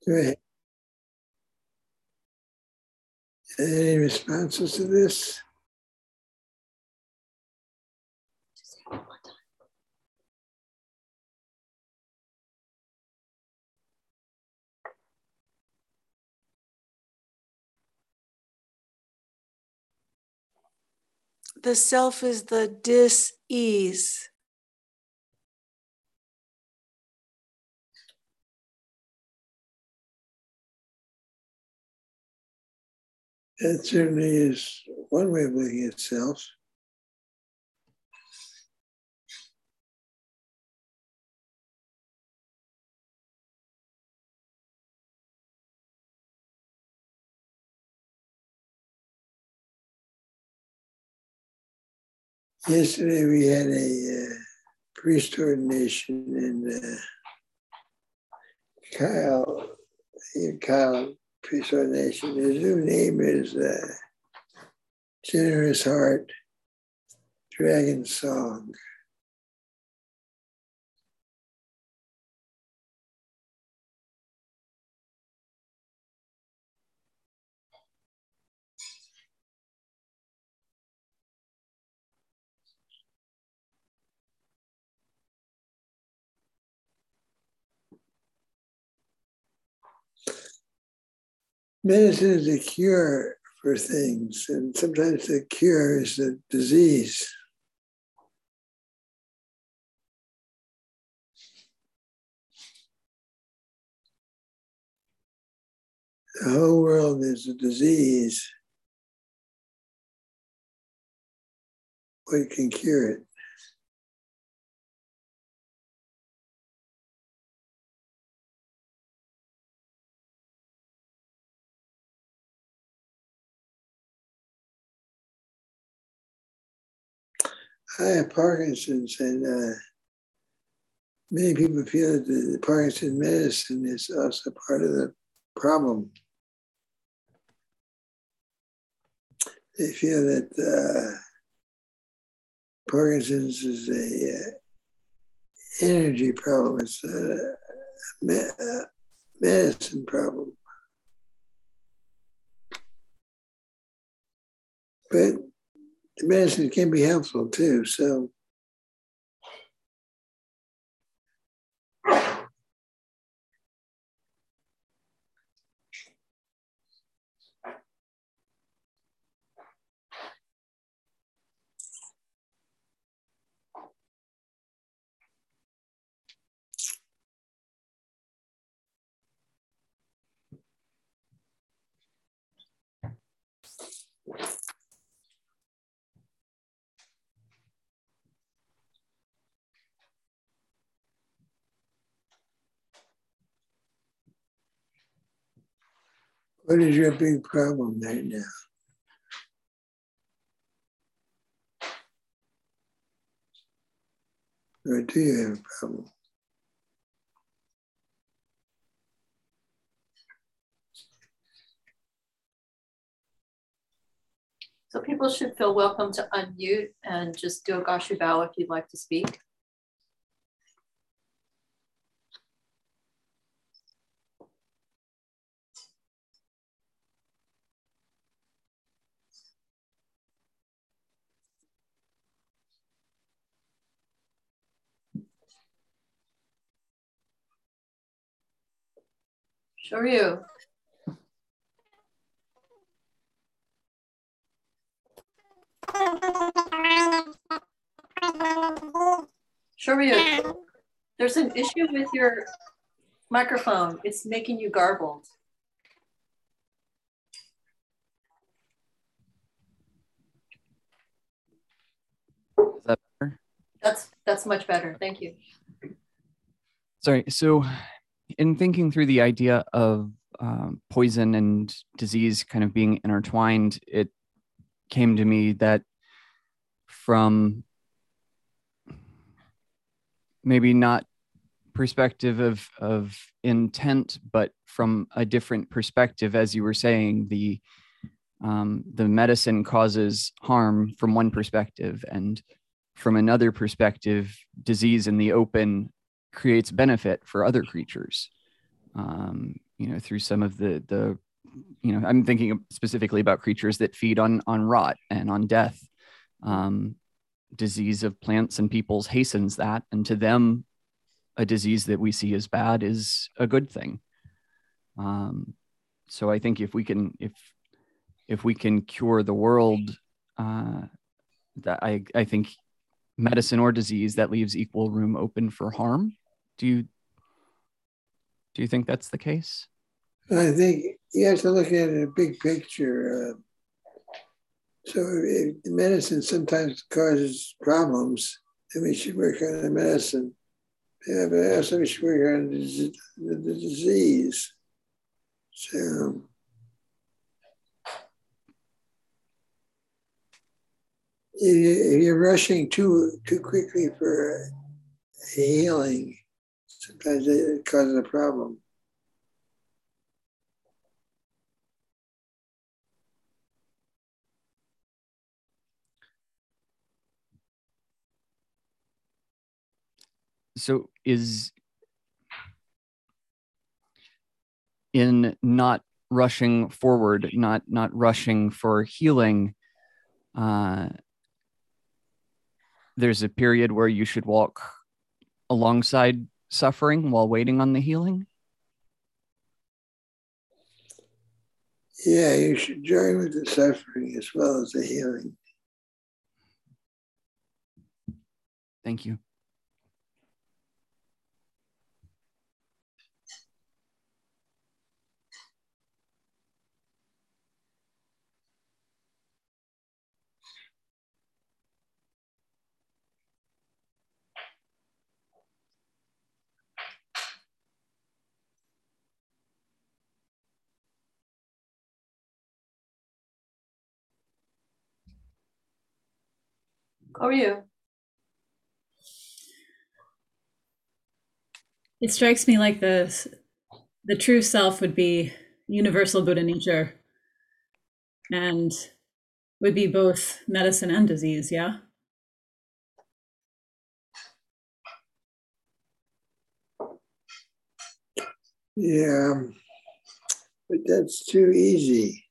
Go ahead. Any responses to this? The self is the dis-ease. That certainly is one way of looking at self. Yesterday we had a priest ordination in Kyle priest ordination. His new name is Generous Heart Dragon Song. Medicine is a cure for things, and sometimes the cure is the disease. The whole world is a disease. What can cure it? I have Parkinson's, and many people feel that the Parkinson's medicine is also part of the problem. They feel that Parkinson's is a energy problem. It's a medicine problem. But the medicine can be helpful too. So what is your big problem right now? Or do you have a problem? So people should feel welcome to unmute and just do a Gashi bow if you'd like to speak. Shoryu. Shoryu, there's an issue with your microphone. It's making you garbled. Is that better? That's much better. Thank you. Sorry. So in thinking through the idea of poison and disease kind of being intertwined, it came to me that from maybe not perspective of intent, but from a different perspective, as you were saying, the medicine causes harm from one perspective, and from another perspective, disease in the open creates benefit for other creatures. through some of the I'm thinking specifically about creatures that feed on rot and on death. Disease of plants and peoples hastens that, and to them, a disease that we see as bad is a good thing. So I think if we can cure the world, that I think medicine or disease, that leaves equal room open for harm. Do you think that's the case? I think you have to look at it in a big picture. So if medicine sometimes causes problems, then we should work on the medicine. Yeah, but also we should work on the disease. So if you're rushing too quickly for healing, sometimes it causes a problem. So is in not rushing forward, not rushing for healing, there's a period where you should walk alongside suffering while waiting on the healing? Yeah, you should join with the suffering as well as the healing. Thank you. How are you? It strikes me like the true self would be universal Buddha nature and would be both medicine and disease, yeah? Yeah, but that's too easy.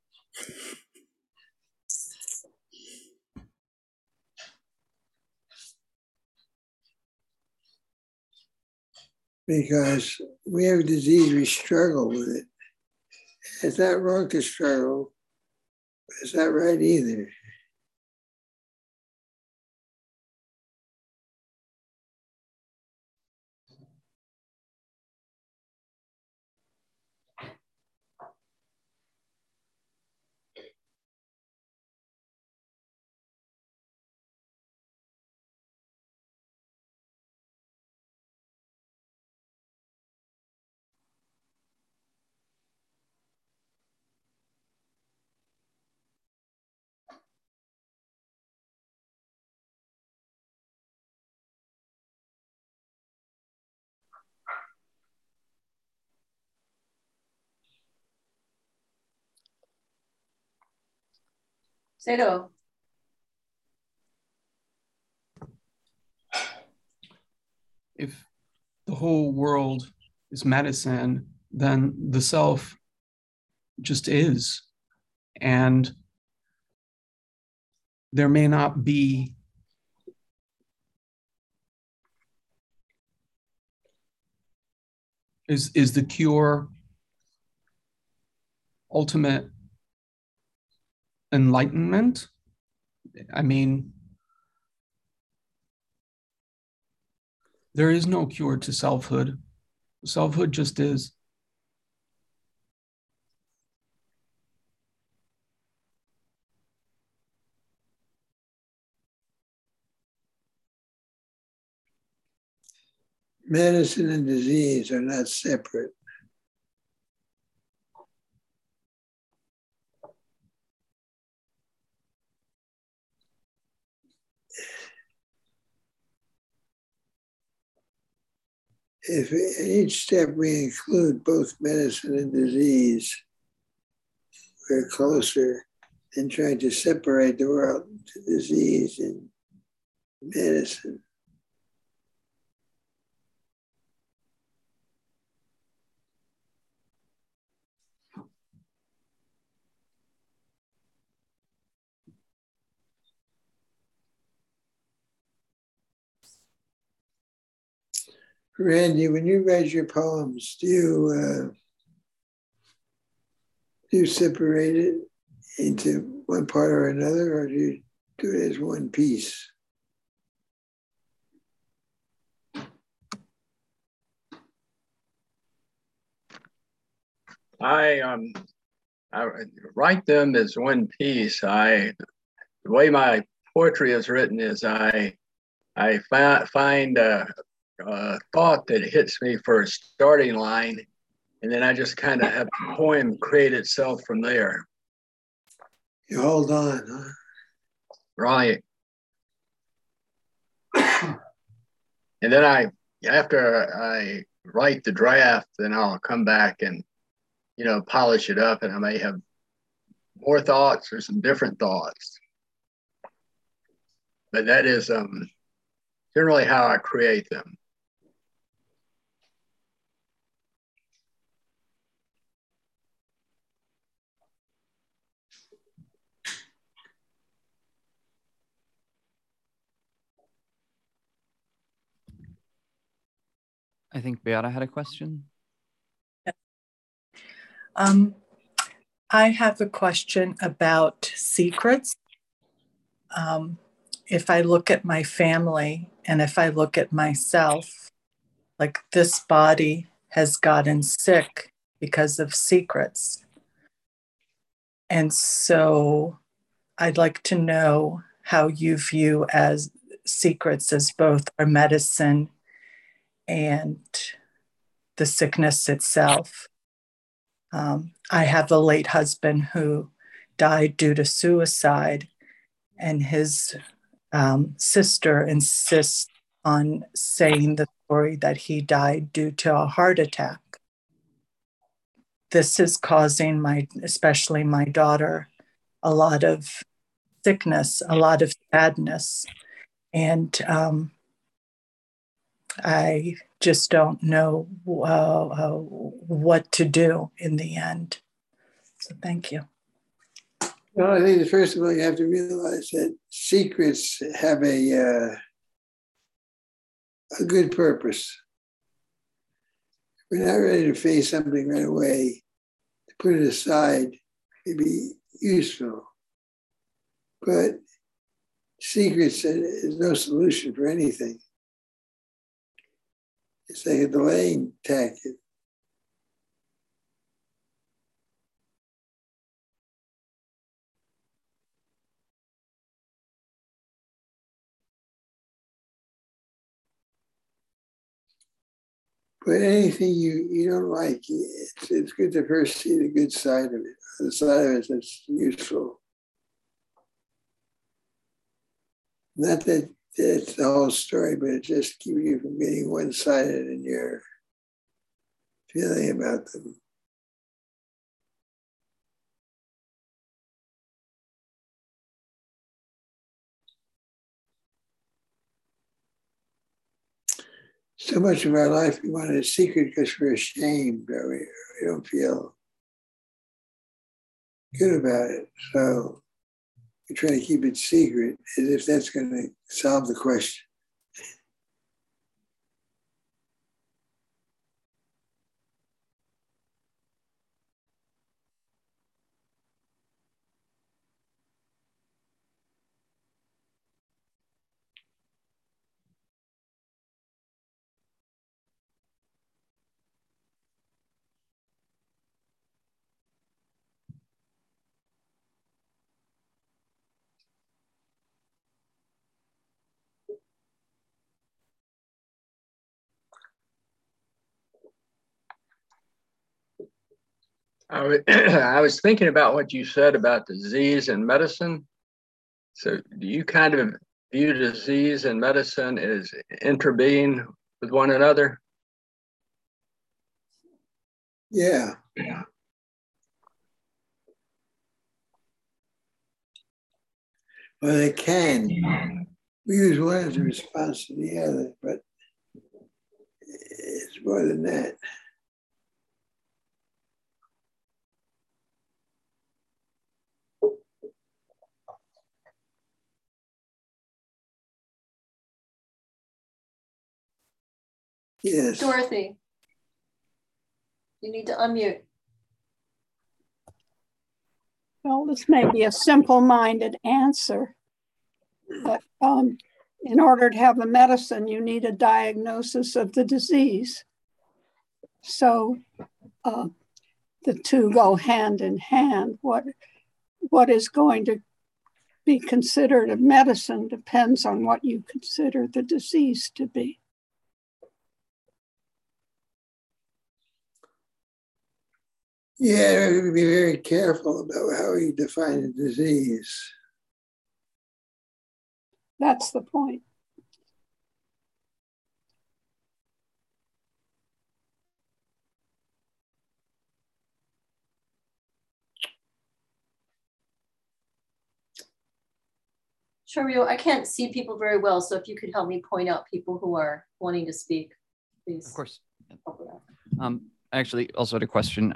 Because we have a disease, we struggle with it. It's not wrong to struggle, but it's not right either. Sayadaw. If the whole world is medicine, then the self just is. And there may not be is the cure ultimate enlightenment? I mean, there is no cure to selfhood. Selfhood just is. Medicine and disease are not separate. If in each step we include both medicine and disease, we're closer than trying to separate the world into disease and medicine. Randy, when you write your poems, do you separate it into one part or another, or do you do it as one piece? I write them as one piece. The way my poetry is written is I find a thought that hits me for a starting line, and then I just kind of have the poem create itself from there. You hold on, huh? Right. And then after I write the draft, then I'll come back and, polish it up, and I may have more thoughts or some different thoughts. But that is generally how I create them. I think Beata had a question. I have a question about secrets. If I look at my family and if I look at myself, like this body has gotten sick because of secrets. And so I'd like to know how you view as secrets as both our medicine and the sickness itself. I have a late husband who died due to suicide, and his sister insists on saying the story that he died due to a heart attack. This is causing especially my daughter, a lot of sickness, a lot of sadness. And I just don't know what to do in the end. So thank you. Well, I think first of all, you have to realize that secrets have a good purpose. If we're not ready to face something right away, to put it aside may be useful. But secrets is no solution for anything. It's like a delaying tactic. But anything you don't like, it's good to first see the good side of it, the side of it that's useful. Not that it's the whole story, but it just keeps you from getting one-sided in your feeling about them. So much of our life we want it a secret because we're ashamed, or we don't feel good about it. So we try to keep it secret as if that's going to solve the question. I was thinking about what you said about disease and medicine. So do you kind of view disease and medicine as interbeing with one another? Yeah. Well, they can. We use one as a response to the other, but it's more than that. Yes. Dorothy, you need to unmute. Well, this may be a simple-minded answer, but in order to have a medicine, you need a diagnosis of the disease. So the two go hand in hand. What is going to be considered a medicine depends on what you consider the disease to be. Yeah, we have to be very careful about how you define a disease. That's the point. Shario, I can't see people very well, so if you could help me point out people who are wanting to speak, please. Of course. I actually also had a question.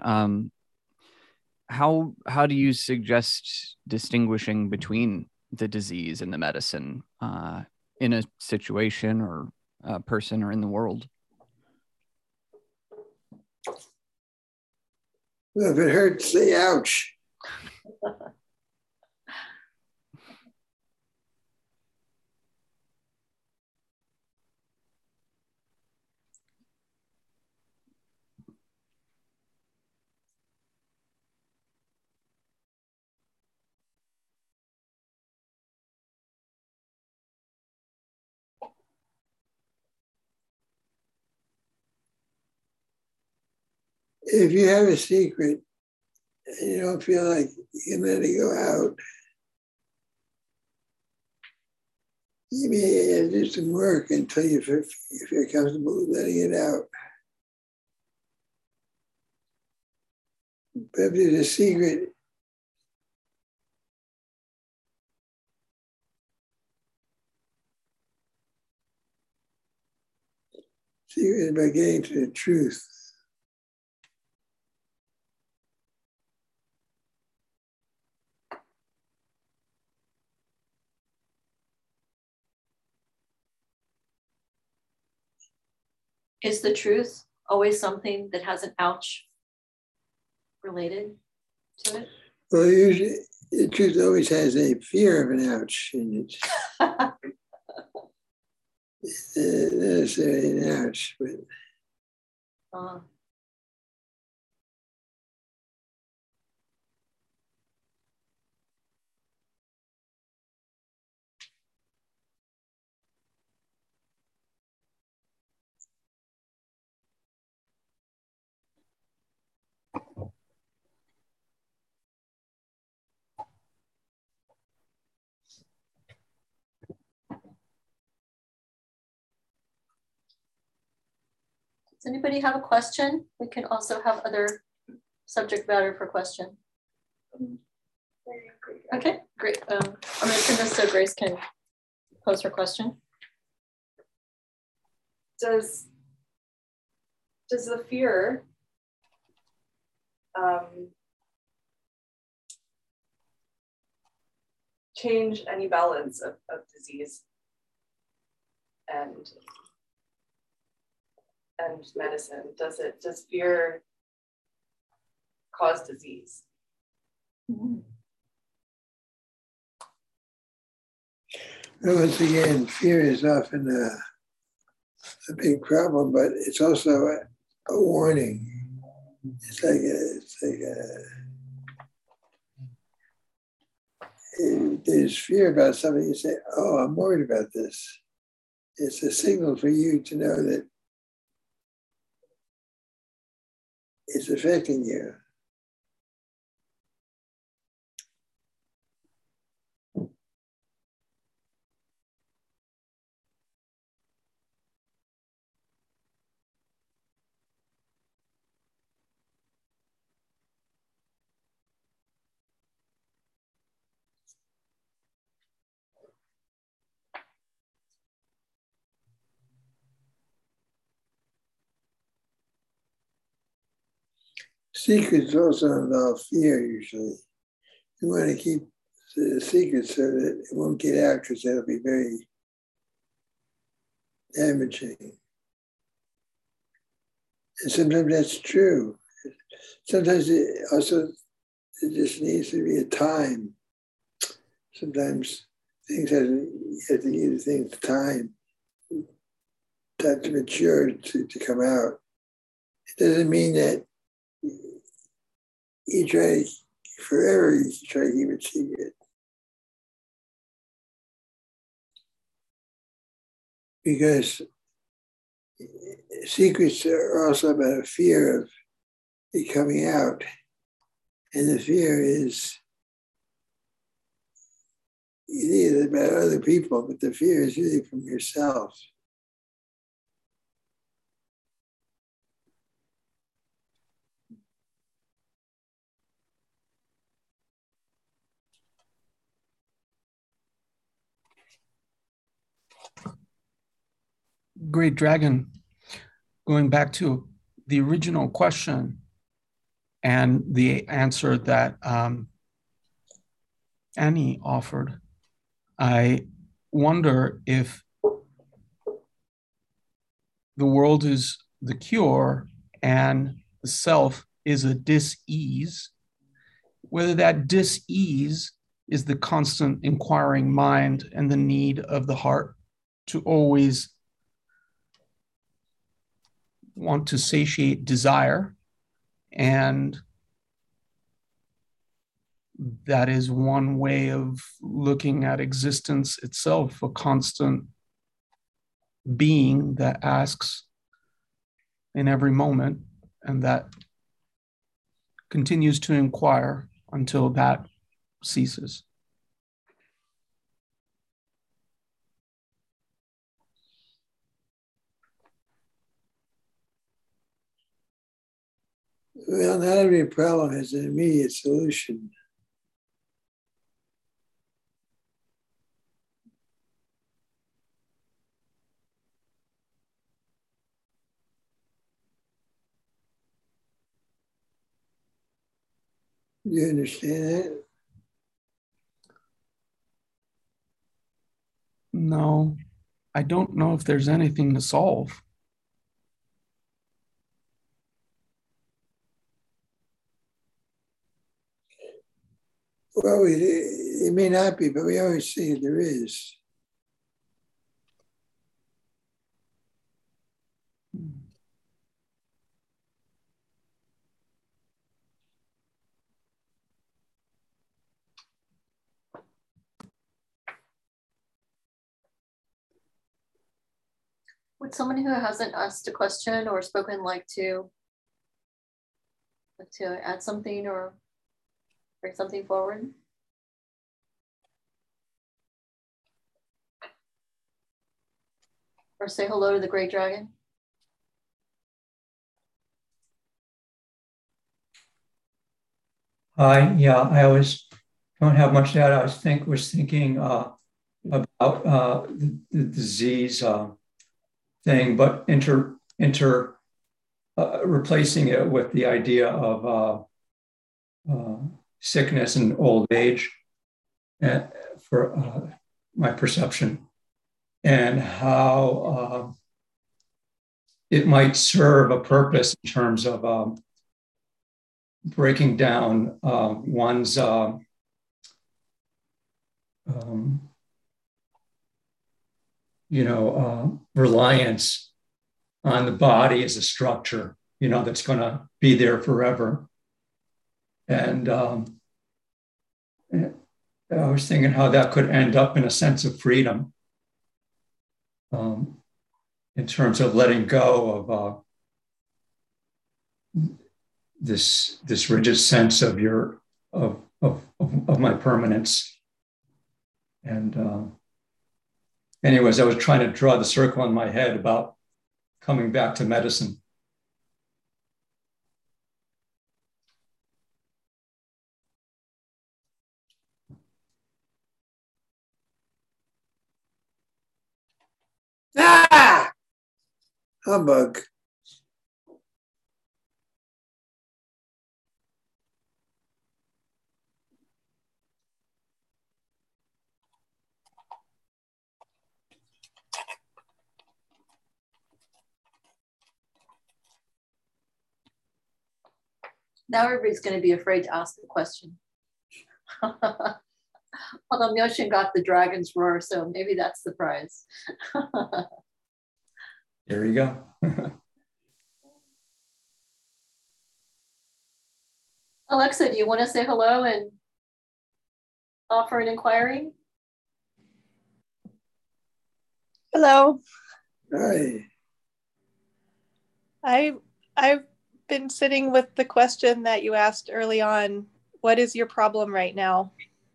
How do you suggest distinguishing between the disease and the medicine in a situation or a person or in the world? Well, if it hurts, say ouch. If you have a secret and you don't feel like you can let it go out, you may do some work until you feel comfortable with letting it out. But if there's a secret, secret about getting to the truth. Is the truth always something that has an ouch related to it? Well, usually the truth always has a fear of an ouch in it. Not necessarily an ouch, but Does anybody have a question? We can also have other subject matter for question. Okay, great. I'm going to turn this so Grace can pose her question. Does the fear change any balance of disease and medicine? Does fear cause disease? Well, once again, fear is often a big problem, but it's also a warning. It's like if there's fear about something, you say, "Oh, I'm worried about this." It's a signal for you to know that it's affecting you. Secrets also involve fear usually. You want to keep the secret so that it won't get out because that'll be very damaging. And sometimes that's true. Sometimes it just needs to be a time. Sometimes things have to give things time to mature, to come out. It doesn't mean that you try forever, you try to keep it secret. Because secrets are also about a fear of it coming out. And the fear is it is about other people, but the fear is really from yourself. Great Dragon, going back to the original question and the answer that Annie offered, I wonder if the world is the cure and the self is a dis-ease, whether that dis-ease is the constant inquiring mind and the need of the heart to always want to satiate desire, and that is one way of looking at existence itself, a constant being that asks in every moment and that continues to inquire until that ceases. Well, not every problem has an immediate solution. Do you understand that? No, I don't know if there's anything to solve. Well, it may not be, but we always say there is. Would someone who hasn't asked a question or spoken like to add something or bring something forward? Or say hello to the Great Dragon? Yeah, I always don't have much to add. I was thinking about the disease thing, but replacing it with the idea of sickness and old age, for my perception, and how it might serve a purpose in terms of breaking down one's reliance on the body as a structure, that's going to be there forever. And I was thinking how that could end up in a sense of freedom, in terms of letting go of this rigid sense of my permanence. And anyways, I was trying to draw the circle in my head about coming back to medicine. Ah! Humbug. Now everybody's going to be afraid to ask the question. Although Myoshin got the dragon's roar, so maybe that's the prize. There you go. Alexa, do you want to say hello and offer an inquiry? Hello. Hi. I've been sitting with the question that you asked early on. What is your problem right now?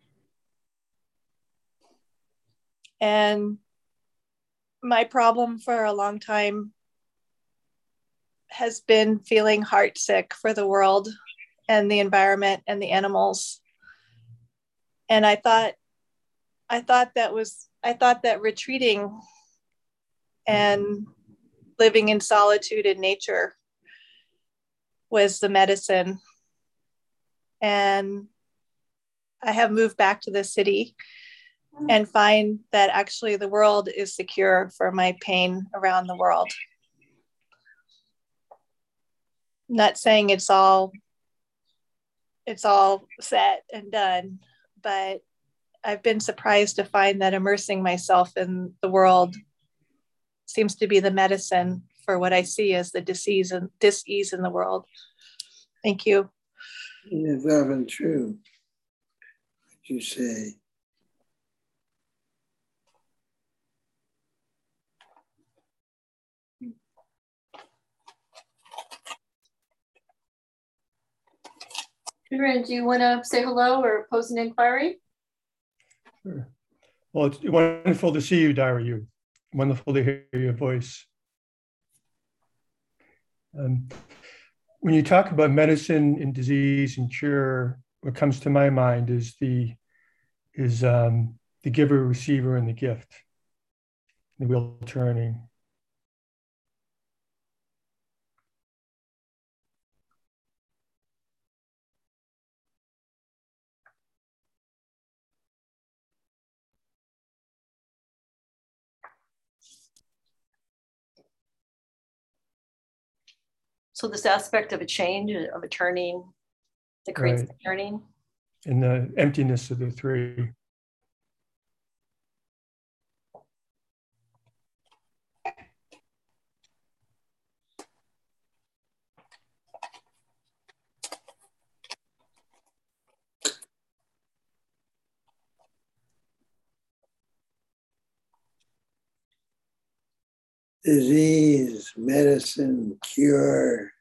And my problem for a long time has been feeling heartsick for the world and the environment and the animals. And I thought that retreating and living in solitude in nature was the medicine. And I have moved back to the city and find that actually the world is secure for my pain around the world. Not saying it's all set and done, but I've been surprised to find that immersing myself in the world seems to be the medicine for what I see as the dis-ease in the world. Thank you. It's often true, what you say. Gudrun, do you want to say hello or pose an inquiry? Sure. Well, it's wonderful to see you, Dairyu. Wonderful to hear your voice. When you talk about medicine and disease and cure, what comes to my mind is the giver, receiver, and the gift, the wheel turning. So this aspect of a change, of a turning, that creates Right. the turning. And the emptiness of the three. Disease, medicine, cure.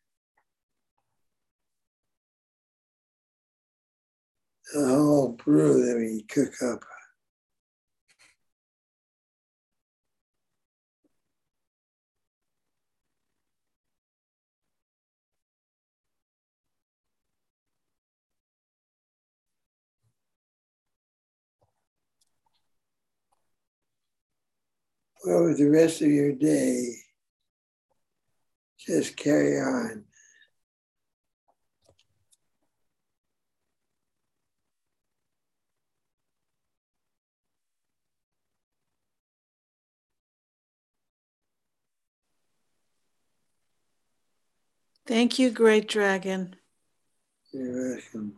The whole brew that we cook up. Well, with the rest of your day, just carry on. Thank you, Great Dragon. You're welcome.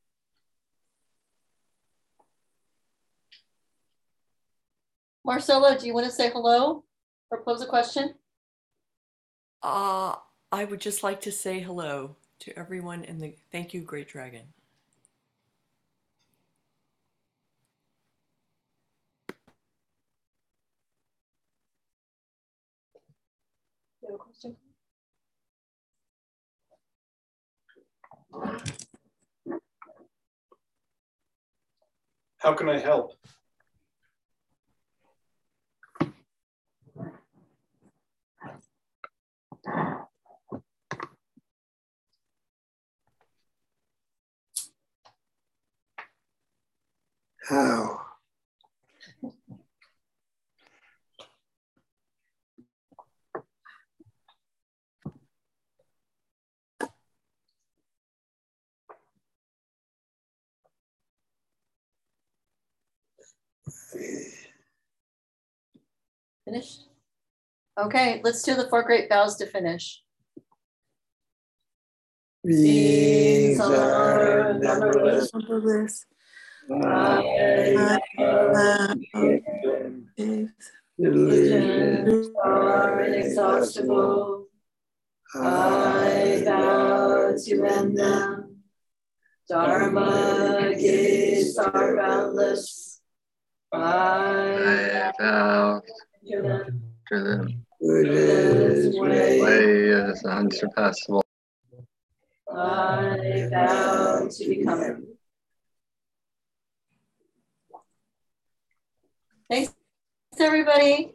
Marcella, do you want to say hello or pose a question? I would just like to say hello to everyone in the thank you, Great Dragon. You have a question? How can I help? How? Finished? Okay, let's do the 4 great vows to finish. Beings are numberless. Illusions are inexhaustible. I vow to end them. Dharma gates are boundless. I vow to them. Buddha's way is unsurpassable. I vow to become it. Thanks, everybody.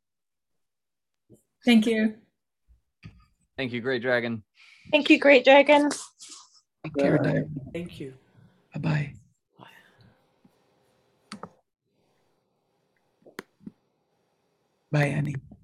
Thank you. Thank you, Great Dragon. Thank you, Great Dragon. Take care, Diane. Thank you. Bye-bye. Bye, Annie.